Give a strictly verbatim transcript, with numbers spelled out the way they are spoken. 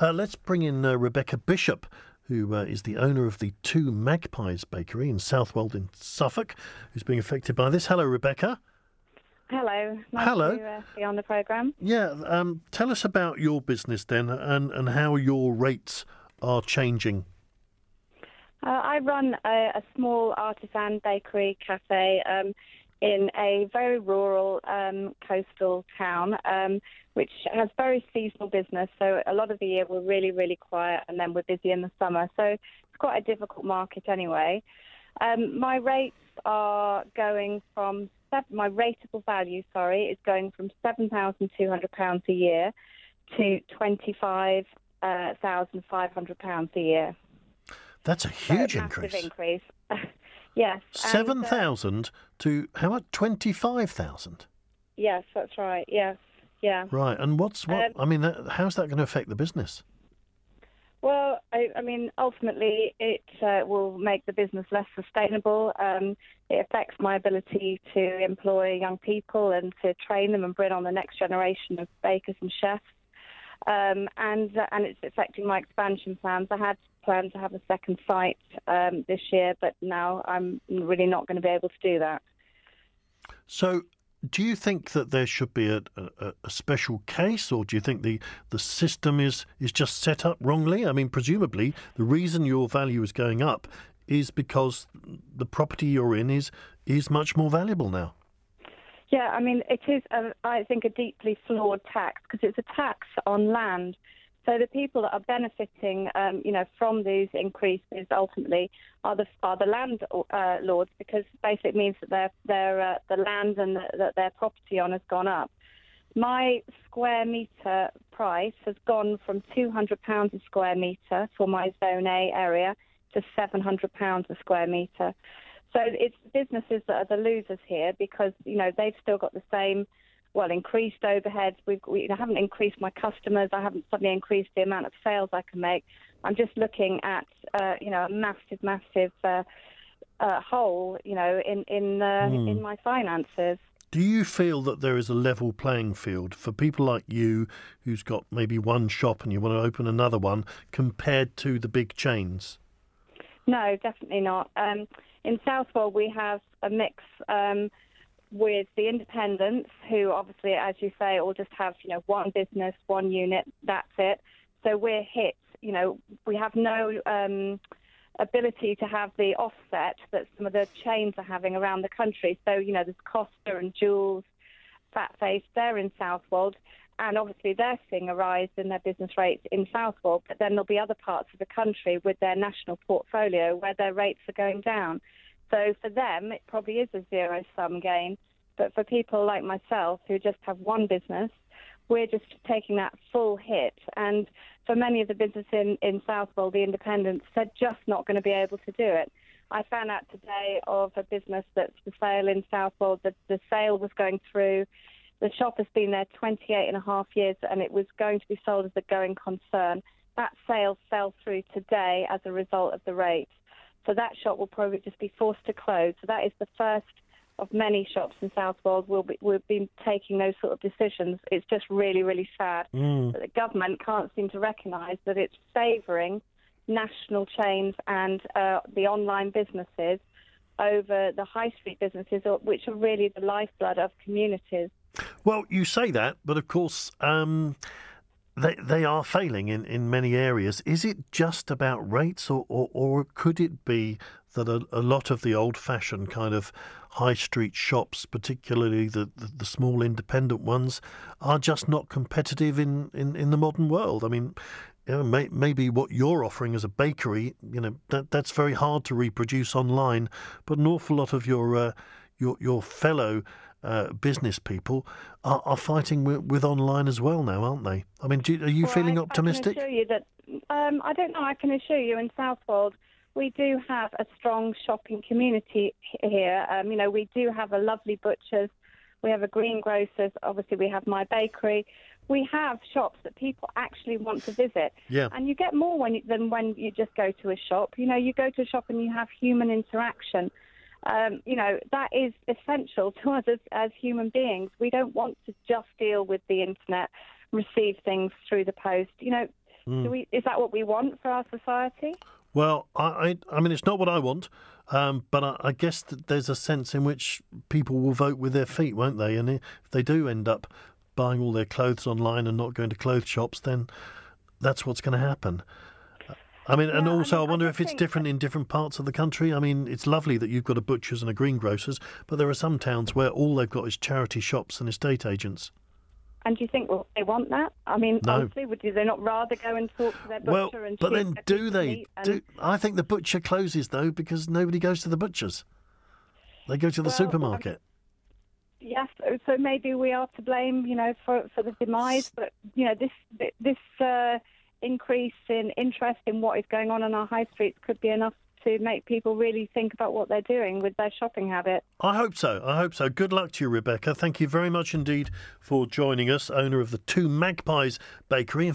Uh, let's bring in uh, Rebecca Bishop, who uh, is the owner of the Two Magpies Bakery in Southwold in Suffolk, who's being affected by this. Hello, Rebecca. Hello. Nice Hello. to uh, be on the programme. Yeah, um, tell us about your business then and, and how your rates are changing. Uh, I run a, a small artisan bakery cafe um, in a very rural um, coastal town, um, which has very seasonal business. So a lot of the year we're really, really quiet, and then we're busy in the summer. So it's quite a difficult market anyway. Um, my rates are going from my rateable value, sorry, is going from seven thousand two hundred pounds a year to twenty-five thousand five hundred pounds a year. That's a huge so a increase. Massive increase. Yes. seven thousand uh, to how much? twenty-five thousand? Yes, that's right. Yes. Yeah. Right. And what's what? Um, I mean, that, how's that going to affect the business? Well, I, I mean, ultimately, it uh, will make the business less sustainable. Um, it affects my ability to employ young people and to train them and bring on the next generation of bakers and chefs. Um, and uh, and it's affecting my expansion plans. I had planned to have a second site um, this year, but now I'm really not going to be able to do that. So, do you think that there should be a, a, a special case, or do you think the, the system is, is just set up wrongly? I mean, presumably, the reason your value is going up is because the property you're in is is much more valuable now. Yeah, I mean, it is, a, I think, a deeply flawed tax because it's a tax on land. So the people that are benefiting, um, you know, from these increases ultimately are the are the land uh, lords, because basically it means that their their uh, the land and the, that their property on has gone up. My square metre price has gone from two hundred pounds a square metre for my Zone A area to seven hundred pounds a square metre. So it's businesses that are the losers here because, you know, they've still got the same, well, increased overheads. We've, we haven't increased my customers. I haven't suddenly increased the amount of sales I can make. I'm just looking at, uh, you know, a massive, massive uh, uh, hole, you know, in in uh, mm. in my finances. Do you feel that there is a level playing field for people like you who's got maybe one shop and you want to open another one compared to the big chains? No, definitely not. Um, in Southwold, we have a mix um, with the independents, who obviously, as you say, all just have, you know, one business, one unit, that's it. So we're hit. You know, we have no um, ability to have the offset that some of the chains are having around the country. So, you know, there's Costa and Jules, Fat Face, they're in Southwold. And obviously they're seeing a rise in their business rates in Southwold, but then there'll be other parts of the country with their national portfolio where their rates are going down. So for them, it probably is a zero-sum game. But for people like myself who just have one business, we're just taking that full hit. And for many of the businesses in, in Southwold, the independents, they're just not going to be able to do it. I found out today of a business that's for sale in Southwold, that the sale was going through. The shop has been there twenty-eight and a half years, and it was going to be sold as a going concern. That sale fell through today as a result of the rate. So that shop will probably just be forced to close. So that is the first of many shops in Southwold will be will be taking those sort of decisions. It's just really, really sad mm. that the government can't seem to recognise that it's favouring national chains and uh, the online businesses over the high street businesses, which are really the lifeblood of communities. Well, you say that, but of course um, they they are failing in, in many areas. Is it just about rates, or, or, or could it be that a, a lot of the old-fashioned kind of high street shops, particularly the, the, the small independent ones, are just not competitive in, in, in the modern world? I mean, you know, may, maybe what you're offering as a bakery, you know, that that's very hard to reproduce online, but an awful lot of your uh, your your fellow Uh, business people are, are fighting with, with online as well now, aren't they? I mean, do, are you well, feeling I, optimistic? I can assure you that, um, I don't know, I can assure you in Southwold we do have a strong shopping community here. Um, you know, we do have a lovely butcher's, we have a greengrocer's, obviously we have my bakery. We have shops that people actually want to visit. Yeah. And you get more when you, than when you just go to a shop. You know, you go to a shop and you have human interaction. Um, you know, that is essential to us as, as human beings. We don't want to just deal with the internet, receive things through the post. You know, Do we, is that what we want for our society? Well, I, I, I mean, it's not what I want, um, but I, I guess that there's a sense in which people will vote with their feet, won't they? And if they do end up buying all their clothes online and not going to clothes shops, then that's what's going to happen. I mean, yeah, and also I, mean, I wonder I if it's different in different parts of the country. I mean, it's lovely that you've got a butcher's and a greengrocer's, but there are some towns where all they've got is charity shops and estate agents. And do you think well, they want that? I mean, no. honestly, would they not rather go and talk to their butcher well, and but then do they? And... Do I think the butcher closes though because nobody goes to the butcher's. They go to the well, supermarket. Um, yes, so maybe we are to blame, you know, for for the demise. But you know, this this uh, increase in interest in what is going on on our high streets could be enough to make people really think about what they're doing with their shopping habit. I hope so. I hope so. Good luck to you, Rebecca. Thank you very much indeed for joining us, owner of the Two Magpies Bakery.